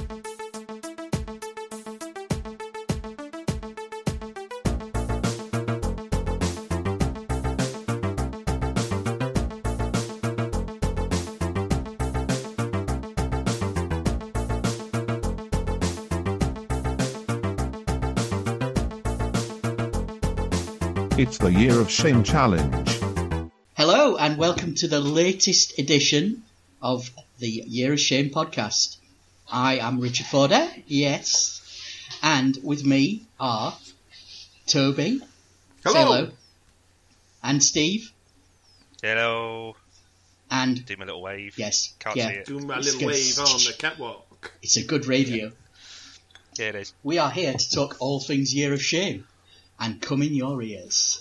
It's the Year of Shame Challenge. Hello and welcome to the latest edition of the Year of Shame podcast. I am Richard Forder, yes, and with me are Toby. Hello. And Steve. Hello. And do my little wave. Yes. Can't see it. Do my little wave on the catwalk. It's a good radio. Yeah, it is. We are here to talk all things Year of Shame. And come in your ears.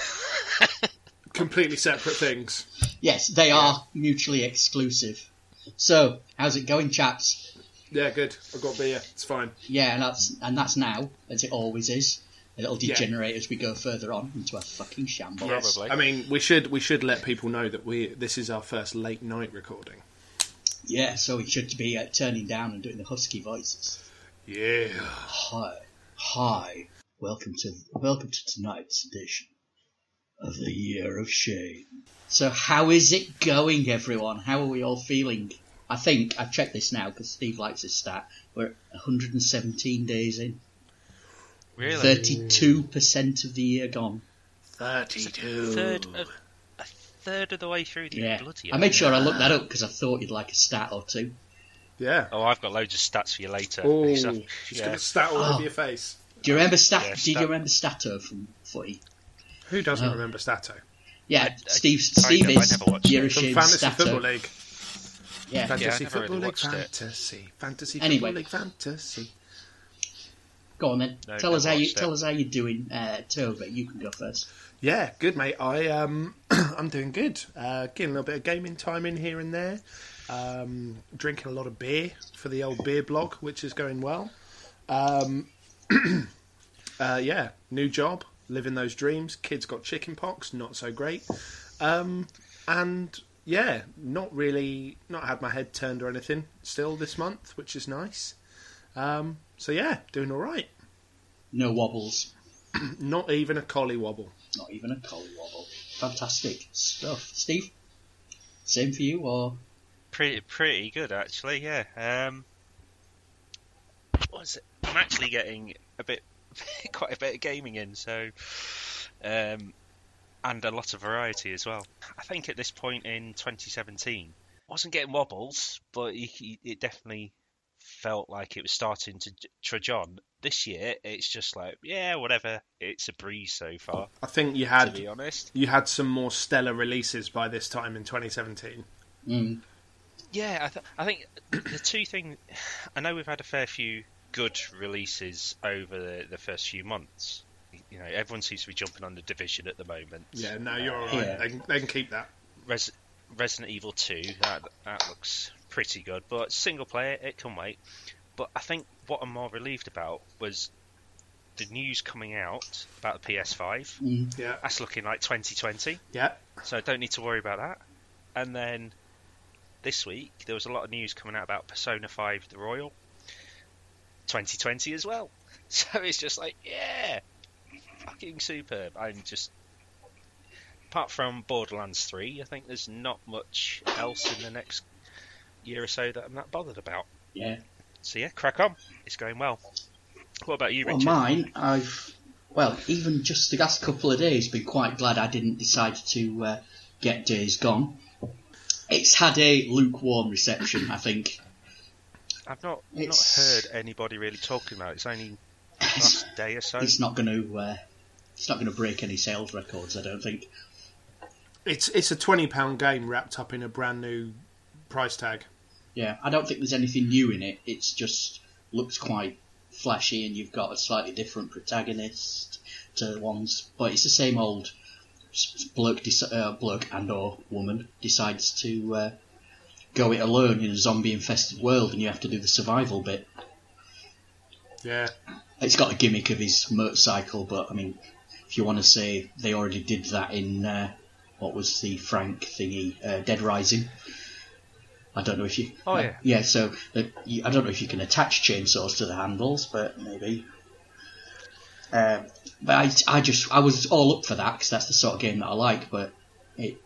Completely separate things. Yes, they are mutually exclusive. So, how's it going, chaps? Yeah, good. I've got beer. It's fine. Yeah, and that's now, as it always is. It'll degenerate as we go further on into a fucking shambles. Yes. Probably. I mean, we should let people know that this is our first late night recording. Yeah, so we should be turning down and doing the husky voices. Yeah. Hi. Welcome to tonight's edition of the Year of Shame. So how is it going, everyone? How are we all feeling? I think, I've checked this now because Steve likes this stat, we're 117 days in. Really? 32% of the year gone. 32. A third of the way through the Yeah. bloody I made sure I looked that up because I thought you'd like a stat or two. Yeah. Oh, I've got loads of stats for you later. Oh, So, just gonna stat all over your face. Do you remember Yeah, Did you remember Stato from footy? Who doesn't remember Stato? Yeah, Steve I is never watched Year it. of From Shame Fantasy Stato. Football League. Yeah. Fantasy never Football really League. watched it. Fantasy Anyway. Football League. Fantasy. Go on then. No, tell us never how watched you're doing, Toby. You can go first. Yeah, good mate. I'm doing good. Getting a little bit of gaming time in here and there. Drinking a lot of beer for the old beer blog, which is going well. Yeah, new job, living those dreams. Kids got chicken pox, not so great. And yeah, not had my head turned or anything still this month, which is nice. So yeah, doing all right. No wobbles. Not even a collie wobble. Not even a collie wobble. Fantastic stuff. Steve? Same for you, or...? Pretty good, actually, yeah. What is it? I'm actually getting quite a bit of gaming in, so... and a lot of variety as well. I think at this point in 2017, I wasn't getting wobbles, but it definitely felt like it was starting to trudge on. This year, it's just like, yeah, whatever. It's a breeze so far. I think to be honest, you had some more stellar releases by this time in 2017. Mm. Yeah, I think the two things... I know we've had a fair few good releases over the first few months. You know, everyone seems to be jumping on the Division at the moment. Yeah, no, you're all right. Yeah. They can keep that. Resident Evil 2, that looks pretty good. But single player, it can wait. But I think what I'm more relieved about was the news coming out about the PS5. Mm. Yeah. That's looking like 2020. Yeah. So I don't need to worry about that. And then this week, there was a lot of news coming out about Persona 5 The Royal. 2020 as well. So it's just like, yeah, fucking superb. I'm just... Apart from Borderlands 3, I think there's not much else in the next year or so that I'm not bothered about. Yeah. So yeah, crack on. It's going well. What about you, Well, Richard? mine, even just the last couple of days, been quite glad I didn't decide to get Days Gone. It's had a lukewarm reception, I think. I've not heard anybody really talking about it. It's only last day or so. It's not going to break any sales records, I don't think. It's a £20 game wrapped up in a brand new price tag. Yeah, I don't think there's anything new in it. It's just looks quite flashy, and you've got a slightly different protagonist to the ones, but it's the same old bloke and or woman decides to go it alone in a zombie-infested world, and you have to do the survival bit. Yeah. It's got a gimmick of his motorcycle, but I mean, if you want to say they already did that in what was the Frank thingy, Dead Rising. I don't know if you. Oh, yeah. Yeah. So I don't know if you can attach chainsaws to the handles, but maybe. But I was all up for that because that's the sort of game that I like. But it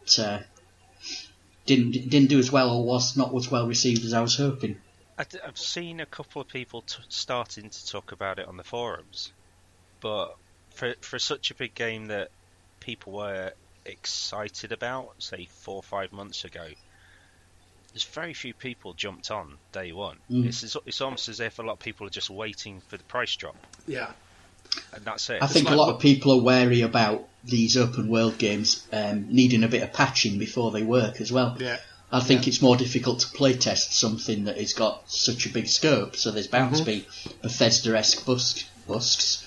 didn't do as well, or was not as well received as I was hoping. I've seen a couple of people starting to talk about it on the forums, but for such a big game that people were excited about, say 4 or 5 months ago, there's very few people jumped on day one. It's almost as if a lot of people are just waiting for the price drop. Yeah. And that's it. I think a lot of people are wary about these open world games needing a bit of patching before they work as well. Yeah. I think it's more difficult to play test something that has got such a big scope, so there's bound to be Bethesda-esque bugs.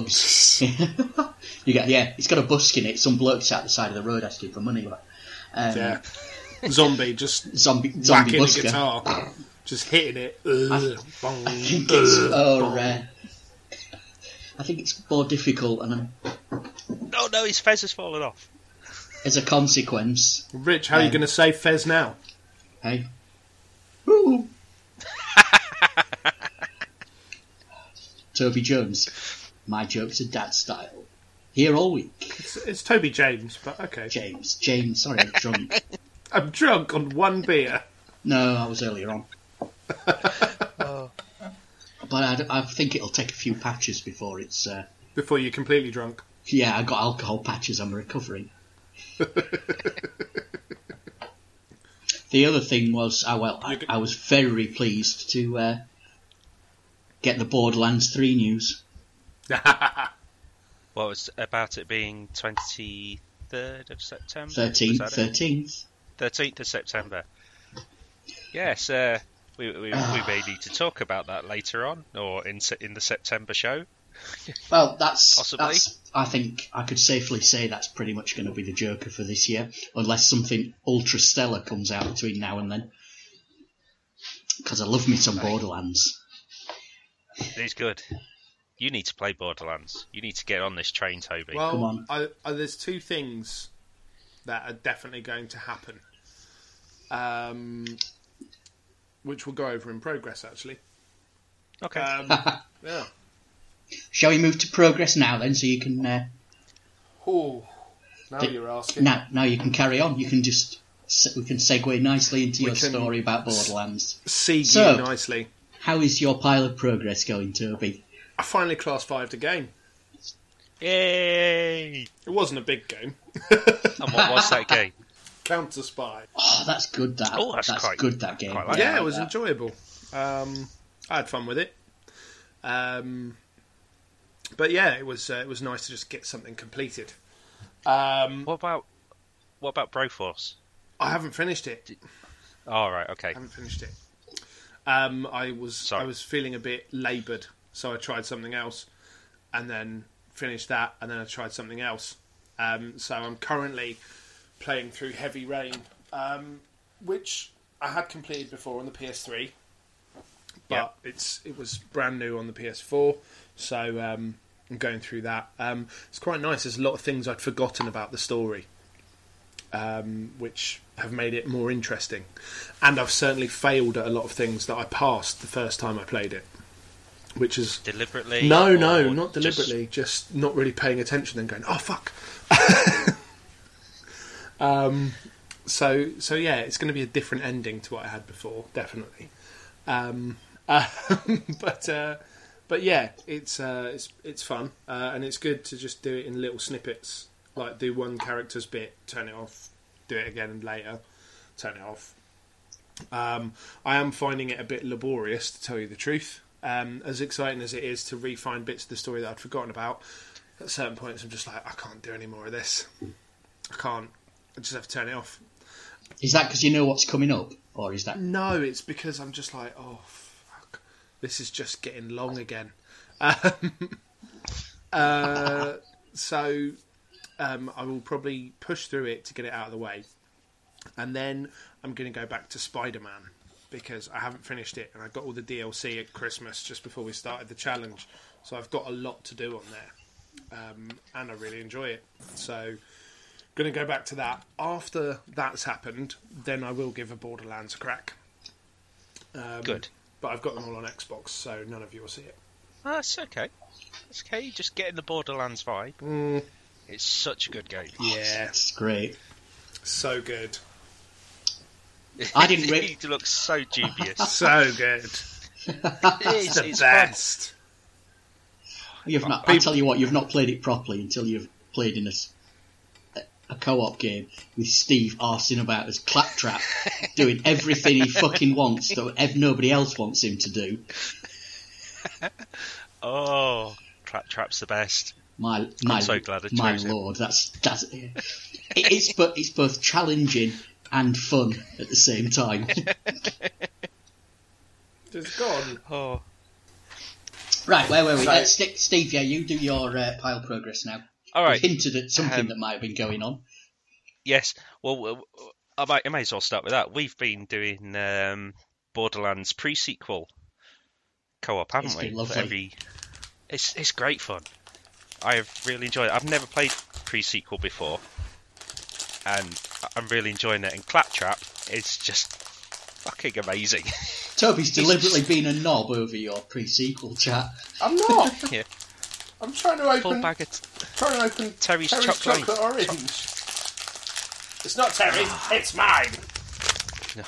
It's got a busk in it. Some bloke's at the side of the road asking for money. Zombie just zombie whacking busker. a guitar, just hitting it. I think it's more difficult, and Oh no, his fez has fallen off. as a consequence, Rich, how are you going to save Fez now? hey, woo. Toby Jones, my jokes are dad style. Here all week. It's Toby James, but okay. James, sorry, I'm drunk. I'm drunk on one beer. No, I was earlier on. But I think it'll take a few patches before it's... Before you're completely drunk. Yeah, I got alcohol patches. I'm recovering. The other thing was, I was very pleased to get the Borderlands 3 news. Well, it's about it being 23rd of September? 13th. 13th of September. Yes, we may need to talk about that later on, or in the September show. Well, Possibly. that's. I think I could safely say that's pretty much going to be the Joker for this year, unless something ultra stellar comes out between now and then. Because I love me some Borderlands. It's good. You need to play Borderlands. You need to get on this train, Toby. Well, Come on. there's two things that are definitely going to happen, which we'll go over in progress, actually. Okay. Yeah. Shall we move to progress now then, so you can... Now you're asking. Now you can carry on. You can just... We can segue nicely into your story about Borderlands. Segue nicely. How is your pile of progress going, Toby? I finally class 5'd a game. Yay! It wasn't a big game. And what was that game? Counter Spy. Oh, that's good. That's quite good. That game. quite like Yeah, that. it was enjoyable. I had fun with it. But yeah, it was nice to just get something completed. What about Broforce? I haven't finished it. Oh, right, okay. I haven't finished it. I was feeling a bit laboured, so I tried something else, and then finished that, and then I tried something else. So I'm currently playing through Heavy Rain, which I had completed before on the PS3, but it was brand new on the PS4. So I'm going through that. It's quite nice. There's a lot of things I'd forgotten about the story, which have made it more interesting. And I've certainly failed at a lot of things that I passed the first time I played it. Which is... Deliberately? No, not deliberately. Just not really paying attention and going, oh, fuck. So yeah, it's going to be a different ending to what I had before, definitely. But yeah, it's fun, and it's good to just do it in little snippets. Like do one character's bit, turn it off, do it again later, turn it off. I am finding it a bit laborious, to tell you the truth. As exciting as it is to re-find bits of the story that I'd forgotten about, at certain points I'm just like, I can't do any more of this. I can't. I just have to turn it off. Is that because you know what's coming up, or is that... No, it's because I'm just like, oh, fuck. This is just getting long again. So I will probably push through it to get it out of the way. And then I'm going to go back to Spider-Man, because I haven't finished it, and I got all the DLC at Christmas just before we started the challenge. So I've got a lot to do on there. And I really enjoy it. So... going to go back to that. After that's happened, then I will give a Borderlands a crack. Good. But I've got them all on Xbox, so none of you will see it. That's okay. It's okay. You just get in the Borderlands vibe. It's such a good game. Yeah, It's great. so good. I didn't re- It looks so dubious. So good. It's The fun. best. I tell you what, you've not played it properly until you've played in a co-op game with Steve arsing about as Claptrap, doing everything he fucking wants that nobody else wants him to do. Oh, Claptrap's the best. I'm so glad I chose my him. lord, it's both challenging and fun at the same time. It's gone. Oh, Right, where were we? So- Steve, yeah, you do your pile progress now. all right. You hinted at something that might have been going on. Yes. Well, I may as well start with that. We've been doing Borderlands pre-sequel co-op, haven't It's we? been lovely. It's great fun. I've really enjoyed it. I've never played pre-sequel before, and I'm really enjoying it. And Claptrap is just fucking amazing. Toby's deliberately been a knob over your pre-sequel chat. I'm not. Yeah. I'm trying to Full open bag of Terry's Terry's chocolate orange. It's not Terry. It's mine. No.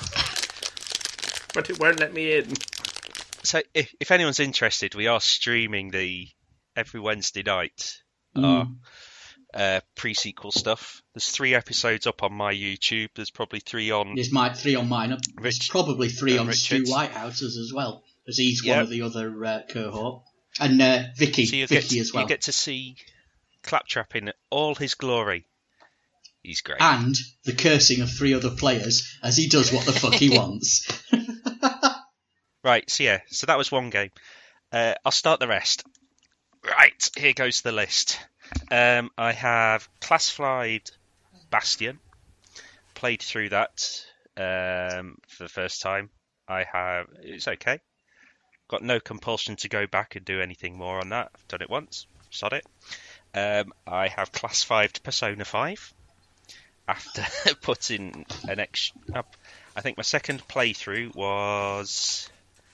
But it won't let me in. So if anyone's interested, we are streaming every Wednesday night our pre-sequel stuff. There's 3 episodes up on my YouTube. There's probably 3 on. There's 3 on mine. There's probably 3 on Stu Richards. Whitehouse's as well, as he's Yep. one of the other cohort. And Vicky, So Vicky as well. you get to see Claptrap in all his glory. He's great. And the cursing of 3 other players as he does what the fuck he wants. Right, so that was one game. I'll start the rest. Right, here goes the list. I have classified Bastion. Played through that for the first time. It's okay. Got no compulsion to go back and do anything more on that. I've done it once. Sod it. I have classified Persona 5. After putting an extra... I think my second playthrough was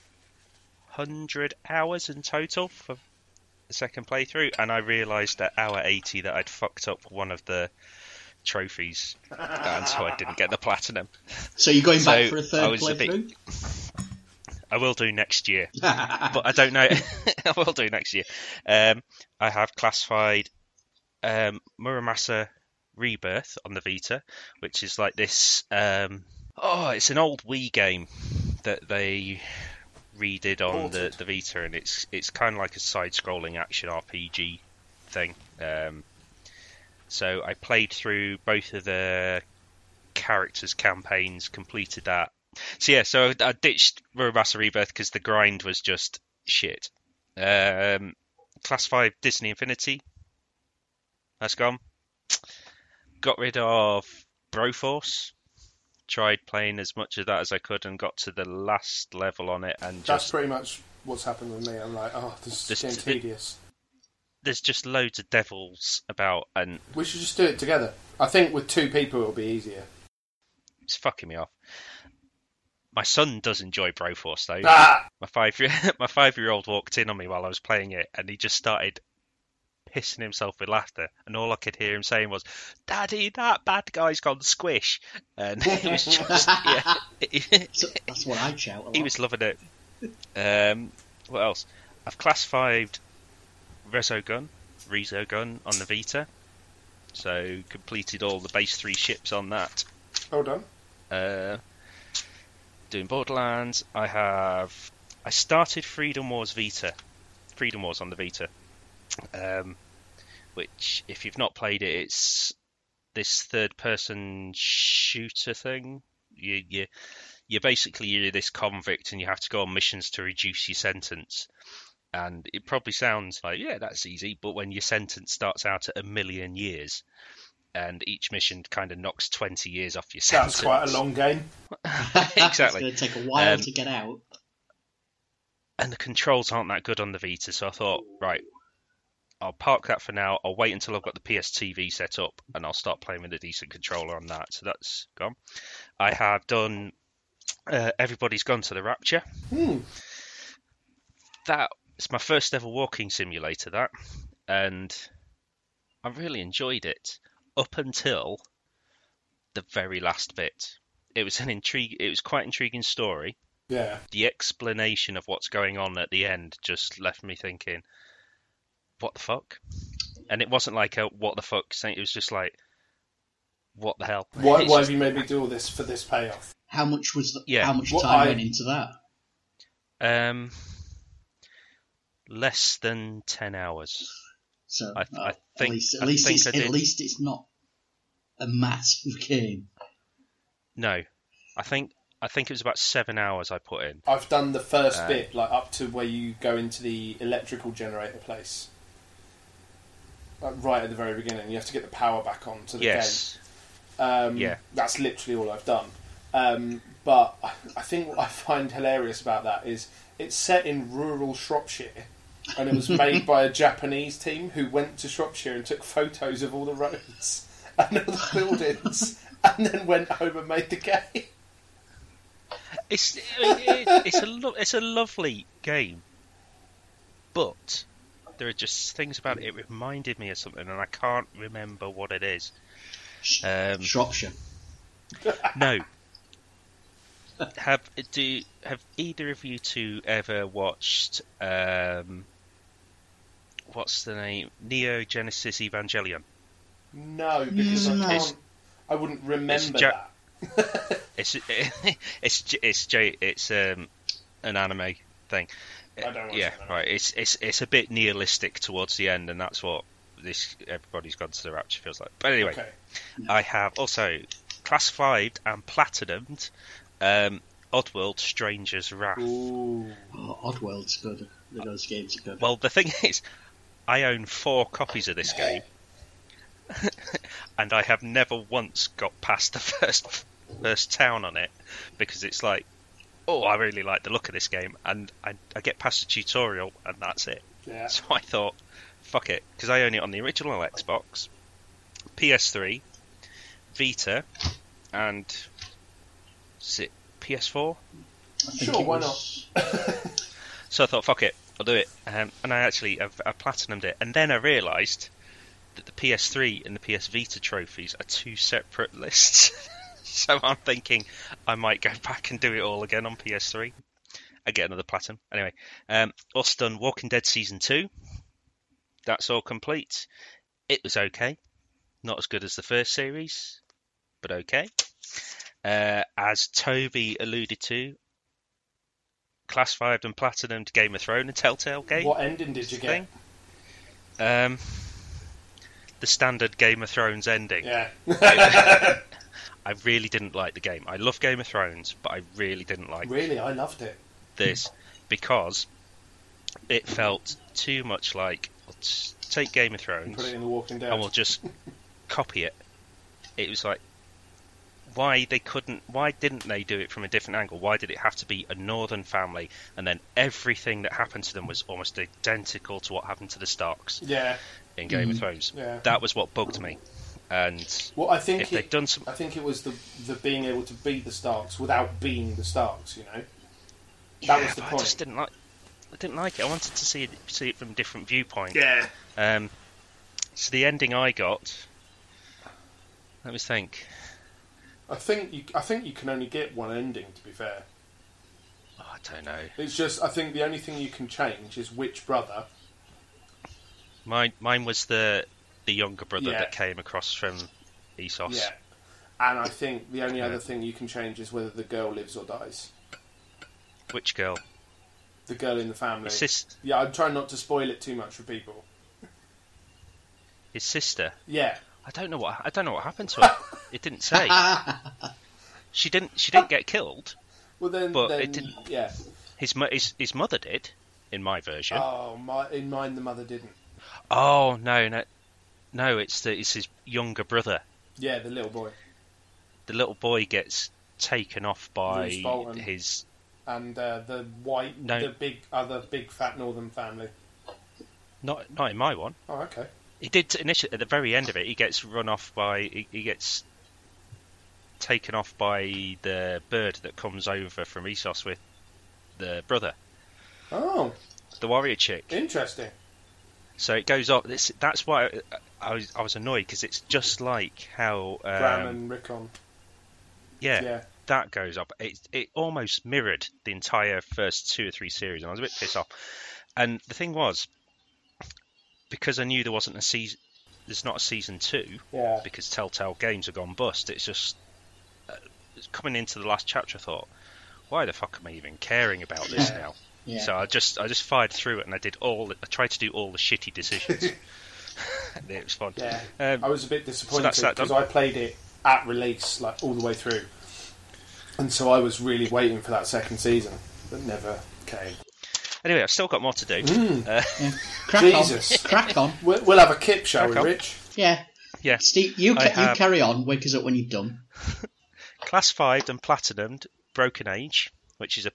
100 hours in total for the second playthrough, and I realised at hour 80 that I'd fucked up one of the trophies, and so I didn't get the platinum. So you're going back So for a I third was a bit- playthrough? I will do next year, but I don't know. I will do next year. I have classified Muramasa Rebirth on the Vita, which is like this. It's an old Wii game that they redid on the Vita, and it's kind of like a side-scrolling action RPG thing. So I played through both of the characters' campaigns, completed that. So I ditched Muramasa Rebirth because the grind was just shit. Class 5 Disney Infinity. That's gone. Got rid of Broforce. Tried playing as much of that as I could and got to the last level on it, and That's just pretty much what's happened with me. I'm like, this is getting tedious. there's just loads of devils about, and We should just do it together. I think with 2 people it'll be easier. it's fucking me off. My son does enjoy Broforce though. Ah! My 5-year-old walked in on me while I was playing it, and he just started pissing himself with laughter, and all I could hear him saying was, "Daddy, that bad guy's gone squish," and it was just So that's what I shout a lot. he was loving it. What else? I've classified Resogun on the Vita, so completed all the base 3 ships on that. Hold on. Doing Borderlands. I started Freedom Wars on the Vita, which, if you've not played it, it's this third-person shooter thing. You're this convict, and you have to go on missions to reduce your sentence. And it probably sounds like, yeah, that's easy, but when your sentence starts out at 1,000,000 years, and each mission kind of knocks 20 years off your sentence. That's quite a long game. Exactly. It's going to take a while to get out. And the controls aren't that good on the Vita, so I thought, right, I'll park that for now. I'll wait until I've got the PS TV set up, and I'll start playing with a decent controller on that. So that's gone. I have done Everybody's Gone to the Rapture. That it's my first ever walking simulator, that, and I really enjoyed it up until the very last bit. It was quite an intriguing story. Yeah. The explanation of what's going on at the end just left me thinking, what the fuck? And it wasn't like a what the fuck thing, it was just like, what the hell? Why have you made me do all this for this payoff? How much What time went into that? Less than 10 hours. So I think at least it's not a massive game. No, I think it was about 7 hours I put in. I've done the first bit, like up to where you go into the electrical generator place. Like right at the very beginning, you have to get the power back on to the game. Yeah. That's literally all I've done. But I think what I find hilarious about that is it's set in rural Shropshire, and it was made by a Japanese team who went to Shropshire and took photos of all the roads and all the buildings, and then went home and made the game. It's a lovely game, but there are just things about it. It reminded me of something, and I can't remember what it is. Shropshire. No. Have either of you two ever watched what's the name? Neo Genesis Evangelion? No, because I wouldn't remember that. It's an anime thing. I don't watch yeah, anime. right. It's a bit nihilistic towards the end, and that's what Everybody's Gone to the Rapture feels like. But anyway, Okay. I have also classified and platinumed Oddworld: Stranger's Wrath. Ooh. Oh, Oddworld's good. Those games are good. Well, the thing is, I own 4 copies of this game, and I have never once got past the first town on it, because it's like, oh, I really like the look of this game, and I get past the tutorial, and that's it. Yeah. So I thought, fuck it, because I own it on the original Xbox, PS3, Vita, and is it PS4? I think Sure, it why was- So I thought, fuck it, I'll do it. And I actually, I've platinumed it. And then I realised that the PS3 and the PS Vita trophies are 2 separate lists. So I'm thinking I might go back and do it all again on PS3. I get another platinum. Anyway, also done Walking Dead Season 2. That's all complete. It was okay. Not as good as the first series, but okay. As Toby alluded to, classified and platinumed Game of Thrones, a Telltale game. What ending did you get? thing. The standard Game of Thrones ending. Yeah. I really didn't like the game. I love Game of Thrones, but I really didn't like Really, I loved it. this because it felt too much like, let's take Game of And put it Thrones in The Walking Dead. and we'll just copy it. It was like, why didn't they do it from a different angle? Why did it have to be a northern family and then everything that happened to them was almost identical to what happened to the Starks Yeah. in Game of Thrones? Yeah. That was what bugged me. And Well, I think if they'd done some, I think it was the being able to be the Starks without being the Starks. You know, that was the but point. I just didn't like it. I wanted to see it from a different viewpoint. Yeah. So the ending I got, let me think. I think you can only get one ending. To be fair, Oh, I don't know. it's just I think the only thing you can change is which brother. Mine was the younger brother Yeah. that came across from Essos. Yeah. And I think the only other thing you can change is whether the girl lives or dies. Which girl? The girl in the family. His Yeah, I'm trying not to spoil it too much for people. sister. Yeah. I don't know what happened to her. It didn't say. She didn't get killed. Well then, But it didn't- Yeah. His mother did, in my version. Oh, in mine the mother didn't. Oh no! It's his younger brother. Yeah, the little boy. The little boy gets taken off by Roose Bolton. his. And the white, No. the big fat northern family. Not in my one. Oh, okay. He did initially at the very end of it. He gets run off by. He gets taken off by the bird that comes over from Essos with the brother, Oh, the warrior chick. interesting. So it goes up. That's why I was annoyed, because it's just like how Bram and Rickon. Yeah. that goes up. It almost mirrored the entire first 2 or 3 series, and I was a bit pissed off. And the thing was, because I knew there wasn't a season, there's not a season 2, Yeah. because Telltale Games have gone bust. It's just coming into the last chapter, I thought, why the fuck am I even caring about this now? Yeah. So I just fired through it, and I tried to do all the shitty decisions. And it was fun. Yeah. Um, I was a bit disappointed that's that because done. I played it at release, like all the way through, and so I was really waiting for that second season, but never came. Anyway, I've still got more to do. Crack Jesus. on. Crack on. We'll have a kip, shall Crack we, on. Rich? Yeah. Yeah. Steve, you I have- carry on. Wake us up when you're done. Class 5 and Platinumed Broken Age, which is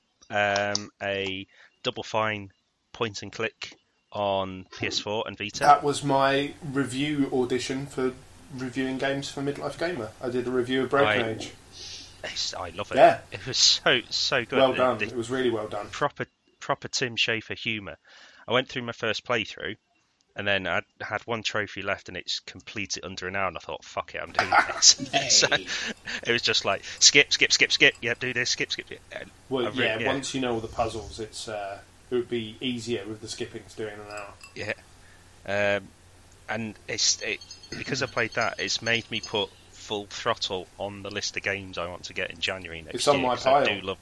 a Double Fine point and click on PS4 and Vita. That was my review audition for reviewing games for Midlife Gamer. I did a review of Broken Age. I love it. Yeah. It was so good. Well done. The It was really well done. proper Tim Schafer humour. I went through my first playthrough, and then I had one trophy left, and it's completed under an hour, and I thought, fuck it, I'm doing this. Hey. So it was just like, skip. Yep, do this, skip. And Well, yeah. once you know all the puzzles, it would be easier with the skipping to do it in an hour. Yeah. And because I played that, it's made me put full throttle on the list of games I want to get in January next It's year. on my 'cause I pile. do love.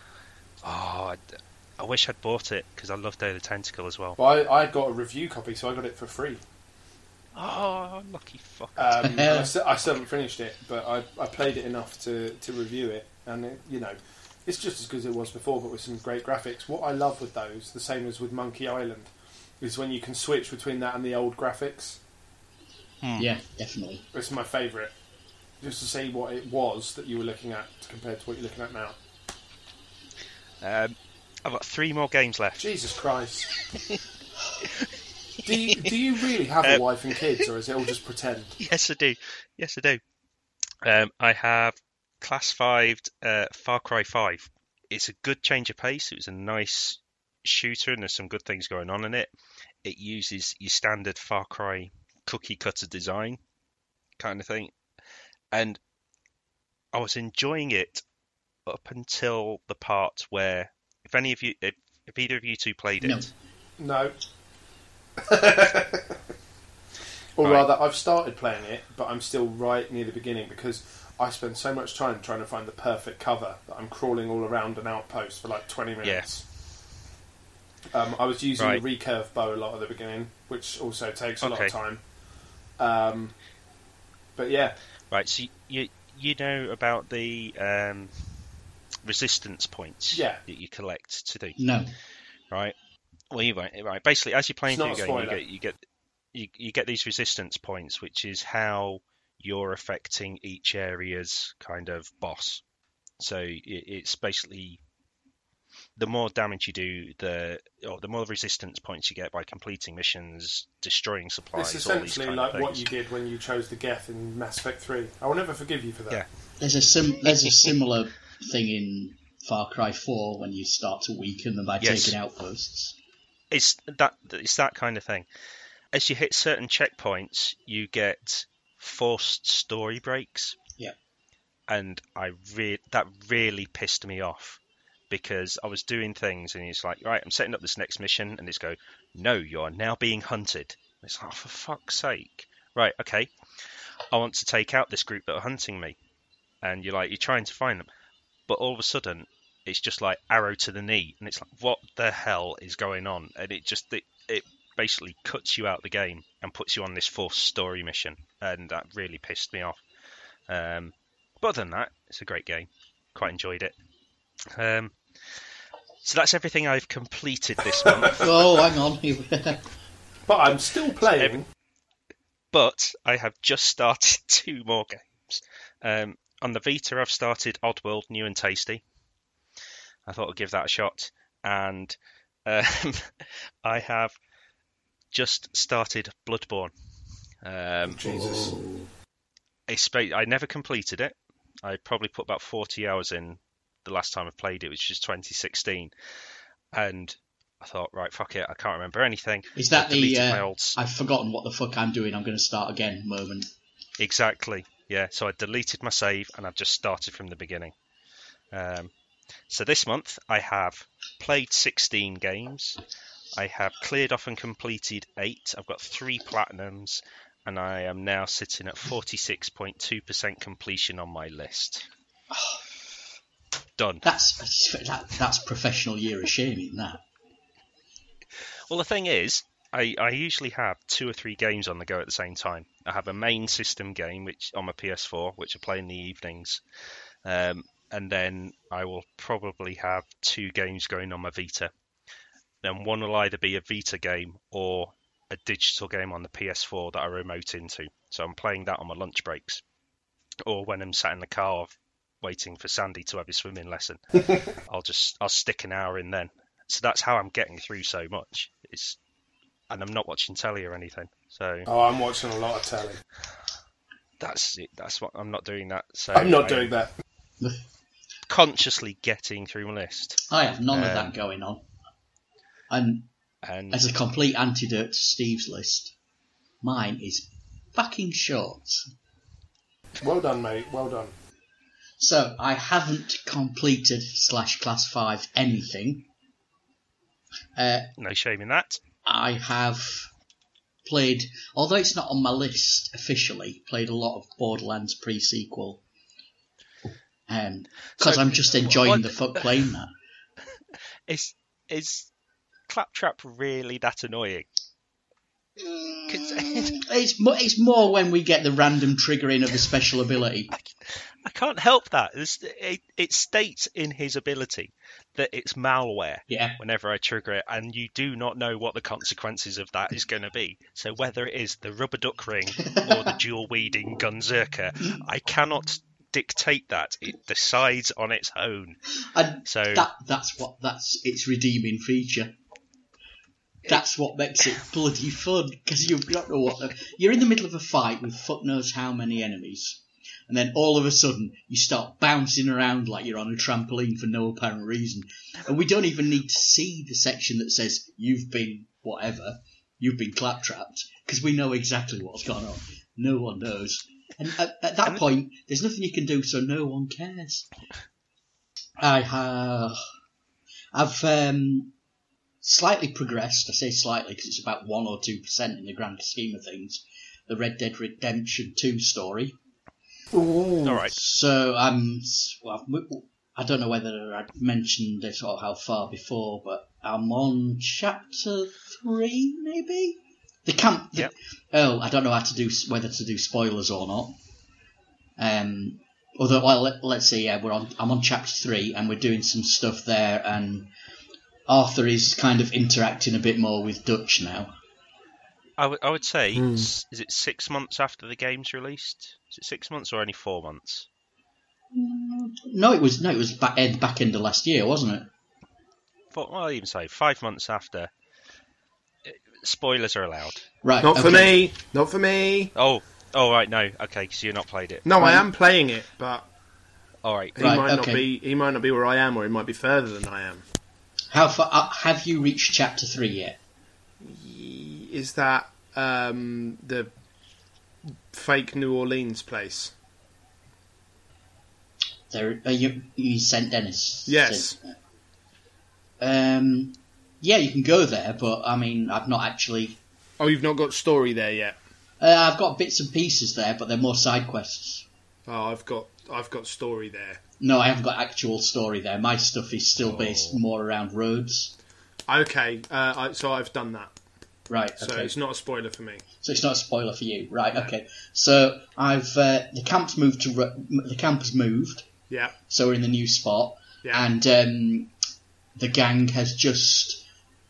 Oh, I wish I'd bought it, because I love Day of the Tentacle as well. Well, I got a review copy, so I got it for free. Oh, lucky fuck. And I still haven't finished it, but I played it enough to review it, and it's just as good as it was before, but with some great graphics. What I love with those, the same as with Monkey Island, is when you can switch between that and the old graphics. Yeah, definitely. It's my favourite, just to see what it was that you were looking at compared to what you're looking at now. I've got 3 more games left. Jesus Christ! do you really have a wife and kids, or is it all just pretend? Yes, I do. I have Class 5 Far Cry 5. It's a good change of pace. It was a nice shooter, and there's some good things going on in it. It uses your standard Far Cry cookie cutter design kind of thing, and I was enjoying it up until the part where, if either of you two played it, No. No. Or Right. rather, I've started playing it, but I'm still right near the beginning because I spend so much time trying to find the perfect cover that I'm crawling all around an outpost for like 20 minutes. I was using Right. the recurve bow a lot at the beginning, which also takes a lot of Okay. time. But yeah, right? So you know about the resistance points Yeah. that you collect to do, No. right? Well, you won't. Right. Basically, as you're playing It's through not the a game, you get these resistance points, which is how you're affecting each area's kind of boss. So it's basically, the more damage you do, the more resistance points you get by completing missions, destroying supplies. it's all these essentially kind like of what things. you did when you chose the Geth in Mass Effect 3. I will never forgive you for that. Yeah. There's a similar thing in Far Cry 4 when you start to weaken them by Yes. taking outposts. It's that kind of thing. As you hit certain checkpoints, you get forced story breaks. Yeah. And that really pissed me off, because I was doing things and it's like, right, I'm setting up this next mission, and it's go, no, you're now being hunted. It's like, oh, for fuck's sake. Right, okay. I want to take out this group that are hunting me. And you're trying to find them. But all of a sudden, it's just like arrow to the knee, and it's like, what the hell is going on? And it basically cuts you out the game and puts you on this forced story mission, and that really pissed me off. But other than that, it's a great game. Quite enjoyed it. So that's everything I've completed this month. Oh, hang on. But I'm still playing. But I have just started 2 more games. On the Vita, I've started Oddworld New and Tasty. I thought I'd give that a shot. And I have just started Bloodborne. Jesus. I never completed it. I probably put about 40 hours in the last time I played it, which was 2016. And I thought, right, fuck it, I can't remember anything. Is that I deleted my the old... I've forgotten what the fuck I'm doing, I'm going to start again moment? Exactly, yeah. So I deleted my save and I've just started from the beginning. So this month I have played 16 games. I have cleared off and completed 8. I've got 3 platinums, and I am now sitting at 46.2% completion on my list. Done. That's professional year of shame, isn't that? Well, the thing is, I usually have 2 or 3 games on the go at the same time. I have a main system game which on my PS4, which I play in the evenings, and then I will probably have 2 games going on my Vita. Then one will either be a Vita game or a digital game on the PS4 that I remote into. So I'm playing that on my lunch breaks, or when I'm sat in the car waiting for Sandy to have his swimming lesson. I'll stick an hour in then. So that's how I'm getting through so much. And I'm not watching telly or anything. So I'm watching a lot of telly. That's it. That's what I'm not doing that. So I'm not doing that. Consciously getting through my list. I have none of that going on. And as a complete antidote to Steve's list, mine is fucking short. Well done, mate. Well done. So, I haven't completed /Class 5 anything. No shame in that. I have played, although it's not on my list officially, played a lot of Borderlands pre-sequel. Because I'm just enjoying the fuck playing that. Is Claptrap really that annoying? It's more when we get the random triggering of a special ability. I can't help that. It states in his ability that it's malware whenever I trigger it, and you do not know what the consequences of that is going to be. So whether it is the rubber duck ring or the dual-wielding Gunzerker, I cannot dictate that. It decides on its own. And so that's its redeeming feature. That's what makes it bloody fun, because you don't know you're in the middle of a fight with fuck knows how many enemies, and then all of a sudden you start bouncing around like you're on a trampoline for no apparent reason, and we don't even need to see the section that says you've been claptrapped, because we know exactly what's gone on. No one knows, and at that point there's nothing you can do, so no one cares. I've slightly progressed. I say slightly because it's about 1 or 2% in the grand scheme of things. The Red Dead Redemption 2 story. Ooh. All right. So I don't know whether I'd mentioned this or how far before, but I'm on chapter 3, maybe. The camp. Yep. I don't know whether to do spoilers or not. Let's see. Yeah, I'm on chapter 3, and we're doing some stuff there, and Arthur is kind of interacting a bit more with Dutch now. I would say, is it 6 months after the game's released? Is it 6 months or only 4 months? No, it was back end of last year, wasn't it? Well, I'll even say 5 months after. Spoilers are allowed. Right. Not for me. Not for me. Oh, right, no. Okay, so you've not played it. No, I am playing it, but all right. He might not be where I am, or he might be further than I am. How far have you reached chapter 3 yet? Is that the fake New Orleans place? There, you St. Denis. Yes. Yeah, you can go there, but I mean, I've not actually. Oh, you've not got story there yet. I've got bits and pieces there, but they're more side quests. Oh, I've got story there. No, I haven't got actual story there. My stuff is still based more around roads. Okay, so I've done that. Right. Okay. So it's not a spoiler for me. So it's not a spoiler for you, right? No. Okay. So I've the camp has moved. Yeah. So we're in the new spot. Yeah. And the gang has just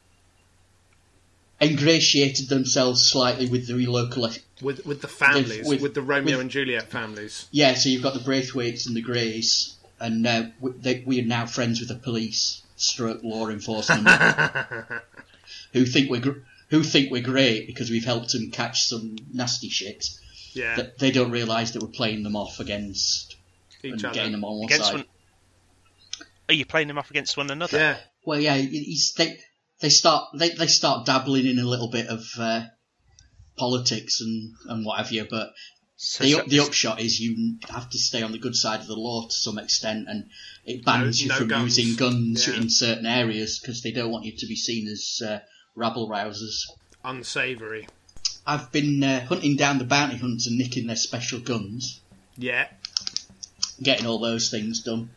ingratiated themselves slightly with the local. With the families, with the Romeo and Juliet families. Yeah, so you've got the Braithwaites and the Greys, and we are now friends with the police, stroke law enforcement, who think we're great because we've helped them catch some nasty shit. Yeah. That they don't realise that we're playing them off against Each and other. getting them on one Against side. one. Are you playing them off against one another? Yeah. Well, yeah, they start dabbling in a little bit of politics and what have you, but So the upshot is you have to stay on the good side of the law to some extent, and it bans you No from guns. using guns Yeah. in certain areas because they don't want you to be seen as rabble rousers. Unsavoury. I've been hunting down the bounty hunters and nicking their special guns, Yeah. getting all those things done.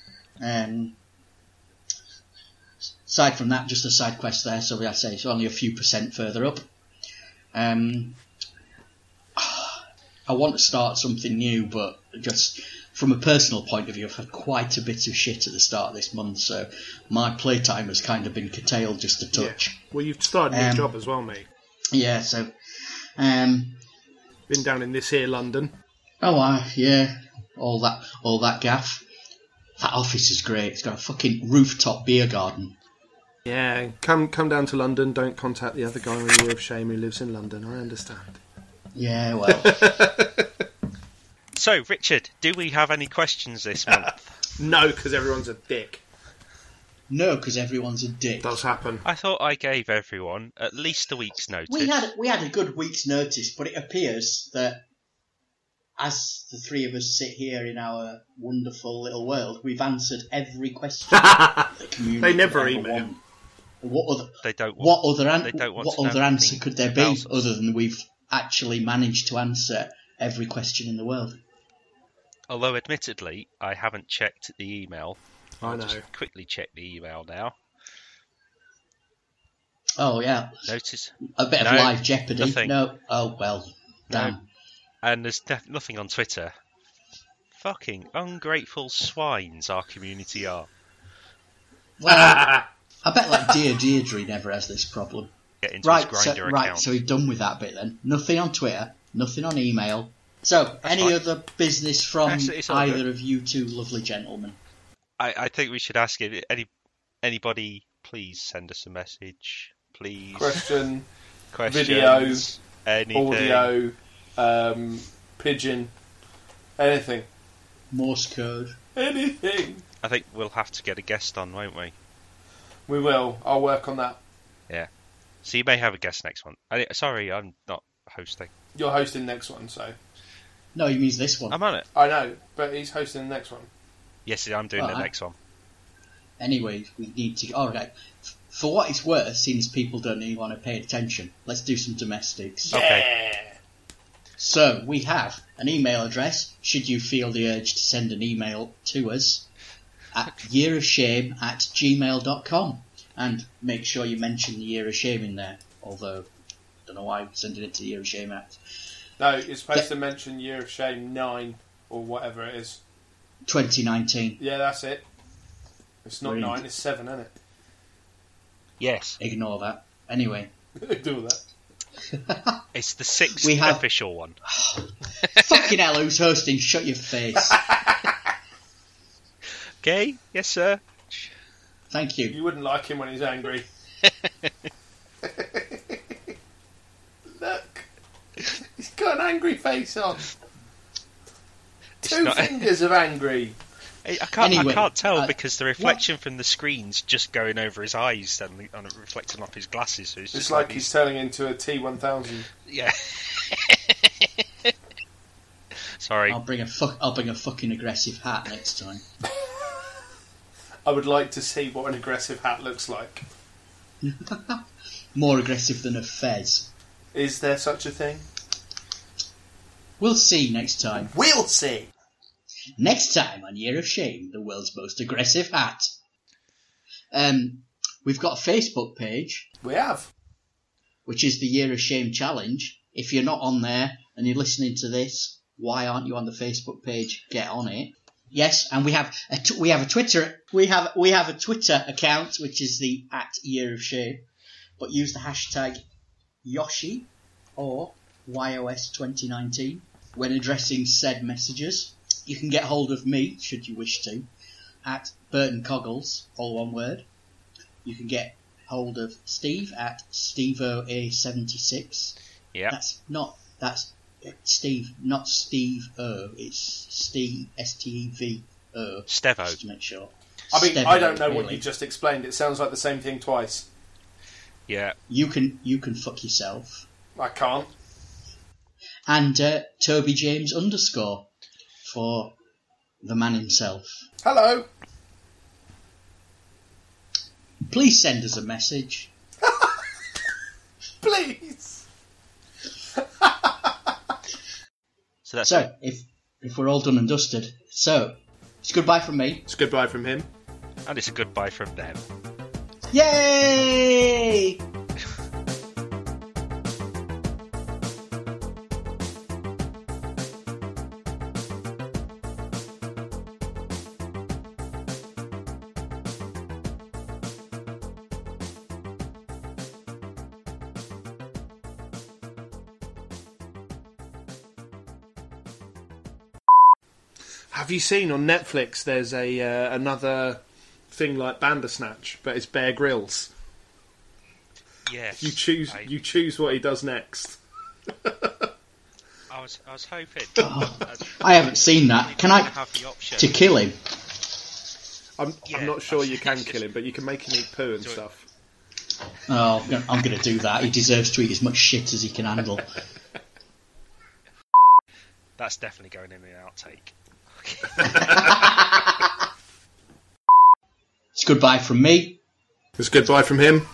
Aside from that, just a side quest there, so I say it's only a few % further up. I want to start something new, but just from a personal point of view, I've had quite a bit of shit at the start of this month, so my playtime has kind of been curtailed just a touch. Yeah. Well, you've started a new job as well, mate. Yeah, so... Been down in this here London. yeah, all that gaff. That office is great. It's got a fucking rooftop beer garden. Yeah, come down to London. Don't contact the other guy on Year of Shame who lives in London. I understand. Yeah, well... So, Richard, do we have any questions this month? No, because everyone's a dick. No, because everyone's a dick. Does happen. I thought I gave everyone at least a week's notice. We had a good week's notice, but it appears that as the three of us sit here in our wonderful little world, we've answered every question the community They never ever email. want. What other They don't want. what other they don't want what to know other answer anything could there be about us. other than we've actually managed to answer every question in the world? Although, admittedly, I haven't checked the email. I I'll know. just quickly check the email now. Oh yeah, Notice. a bit No, of live Jeopardy. nothing. No, oh well, No. damn. And there's nothing on Twitter. Fucking ungrateful swines our community are. Well, I bet like Dear Deirdre never has this problem. Get into his Right, Grindr account. so we're done with that bit then. Nothing on Twitter, nothing on email. So, any fine. other business from It's all either good. of you two lovely gentlemen? I think we should ask if anybody please send us a message. Please. Question, Questions. video, Anything. audio, pigeon, anything. Morse code. Anything. I think we'll have to get a guest on, won't we? We will. I'll work on that. Yeah. So you may have a guest next one. Sorry, I'm not hosting. You're hosting next one, so. No, he means this one. I'm on it. I know, but he's hosting the next one. Yes, I'm doing the Alright. next one. Anyway, we need to... Alright. For what it's worth, since people don't really want to pay attention, let's do some domestics. Okay. So, we have an email address, should you feel the urge to send an email to us, at yearofshame@gmail.com. And make sure you mention the Year of Shame in there, although, I don't know why I'm sending it to the Year of Shame at. No, you're supposed to mention Year of Shame 9 or whatever it is. 2019. Yeah, that's it. It's not Brilliant. 9, it's 7, isn't Yes. Ignore that. Anyway. it? Do that. It's the sixth We have- official one. Fucking hell, who's hosting? Shut your face. Okay? Yes, sir. Thank you. You wouldn't like him when he's angry. Look. He's got an angry face on. Two not- fingers of angry. I can't Anyway, tell because the reflection from the screen's just going over his eyes and reflecting off his glasses. So it's It's just like he's turning into a T1000. Yeah. Sorry. I'll bring a fucking aggressive hat next time. I would like to see what an aggressive hat looks like. More aggressive than a fez. Is there such a thing? We'll see next time. We'll see. Next time on Year of Shame, the world's most aggressive hat. We've got a Facebook page, We have. which is the Year of Shame Challenge. If you're not on there and you're listening to this, why aren't you on the Facebook page? Get on it. Yes, and we have a Twitter account, which is the @Year of Shame, but use the hashtag Yoshi or YOS2019 when addressing said messages. You can get hold of me, should you wish to, at Burton Coggles, all one word. You can get hold of Steve at SteveOA76. Yeah. That's Steve, not Steve O. It's Steve S-T-E-V-O. Stevo. Just to make sure. I mean, Stevo, I don't know really. what you just explained. It sounds like the same thing twice. Yeah. You can fuck yourself. I can't. And Toby James _ for the man himself. Hello. Please send us a message. Please. So that's So, if we're all done and dusted, so it's goodbye from me. It's goodbye from him. and it's a goodbye from them. Yay! Have you seen on Netflix? There's a another thing like Bandersnatch, but it's Bear Grylls. Yes. You choose what he does next. I was hoping. I haven't seen that. Can I have the option to kill him? I'm Yeah, not sure you can it's kill him, but you can make him eat poo and Do it. stuff. Oh, I'm going to do that. He deserves to eat as much shit as he can handle. That's definitely going in the outtake. It's goodbye from me. It's goodbye from him.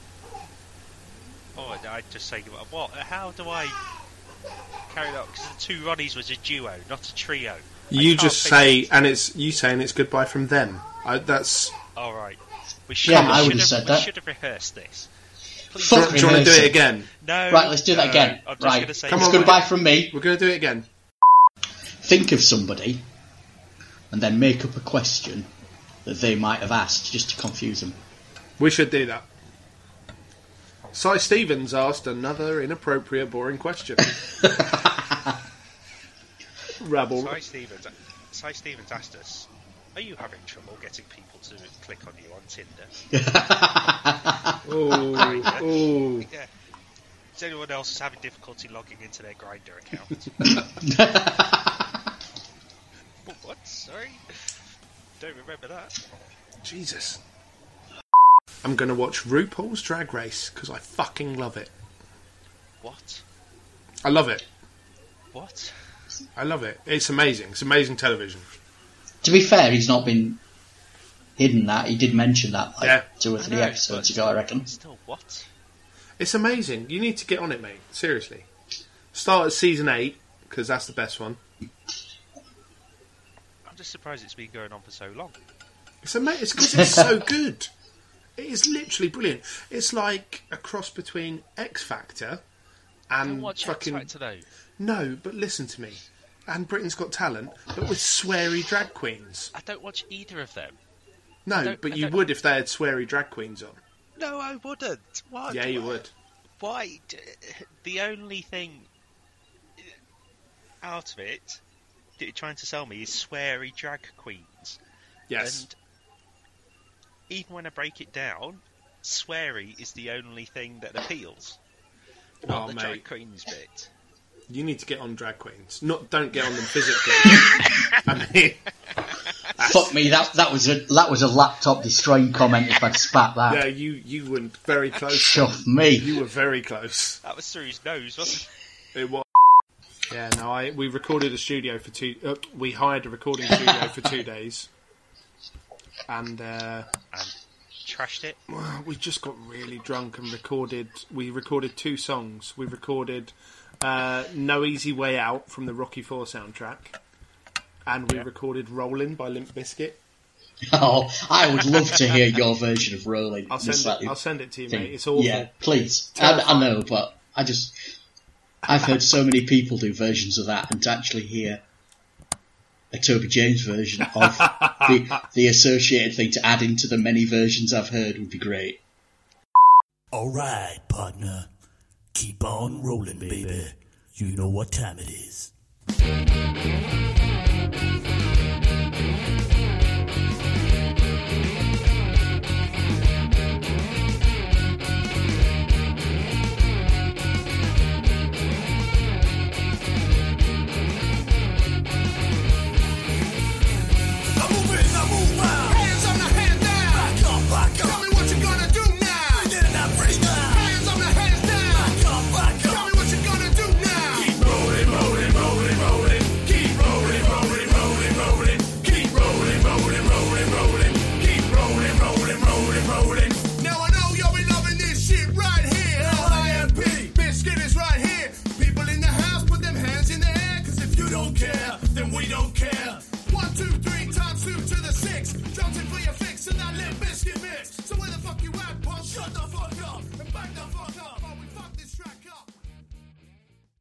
Oh, I'd just say, what? How do I carry that? Because the two Ronnies was a duo, not a trio. You just say, and it's you saying it's goodbye from them. That's. All right. We I would have said that. We should have rehearsed this. Please. Fuck Do you want to do rehearsing. it again? No. Right, let's do that again. I'm just Right, gonna say Come it's on, goodbye from me. We're going to do it again. Think of somebody, and then make up a question that they might have asked, just to confuse them. We should do that. Cy Stevens asked another inappropriate, boring question. Rabble. Cy Stevens asked us, are you having trouble getting people to click on you on Tinder? Oh, Yeah. Is anyone else having difficulty logging into their Grindr account? What? Sorry? Don't remember that. Jesus. I'm going to watch RuPaul's Drag Race because I fucking love it. What? I love it. What? I love it. It's amazing. It's amazing television. To be fair, he's not been hidden that. He did mention that like Yeah. 2 or 3 episodes ago, I reckon. Still, what? It's amazing. You need to get on it, mate. Seriously. Start at season 8 because that's the best one. I'm just surprised it's been going on for so long. It's amazing. It's because it's so good. It is literally brilliant. It's like a cross between X Factor I don't and watch fucking. X Factor though. No, but listen to me. And Britain's Got Talent, but with sweary drag queens. I don't watch either of them. No, but you would if they had sweary drag queens on. No, I wouldn't. What? Yeah, you would. Why? The only thing out of it that you're trying to sell me is sweary drag queens. Yes. And even when I break it down, sweary is the only thing that appeals. Not the drag mate. queens bit. You need to get on drag queens. Don't get on them physically. I mean, Fuck me, that was a laptop destroying comment if I'd spat that. yeah, you were very close. Chuff me. You were very close. That was through his nose, wasn't it? It was. Yeah, no, we recorded a studio for we hired a recording studio for 2 days, and Trashed it. well, we just got really drunk and recorded. We recorded 2 songs. We recorded "No Easy Way Out" from the Rocky IV soundtrack, and we recorded "Rollin'" by Limp Bizkit. Oh, I would love to hear your version of Rolling. I'll send it to you, thing. mate. It's awful. Yeah, please. I know, but I've heard so many people do versions of that, and to actually hear a Toby James version of the associated thing to add into the many versions I've heard would be great. Alright, partner. Keep on rolling, baby. You know what time it is.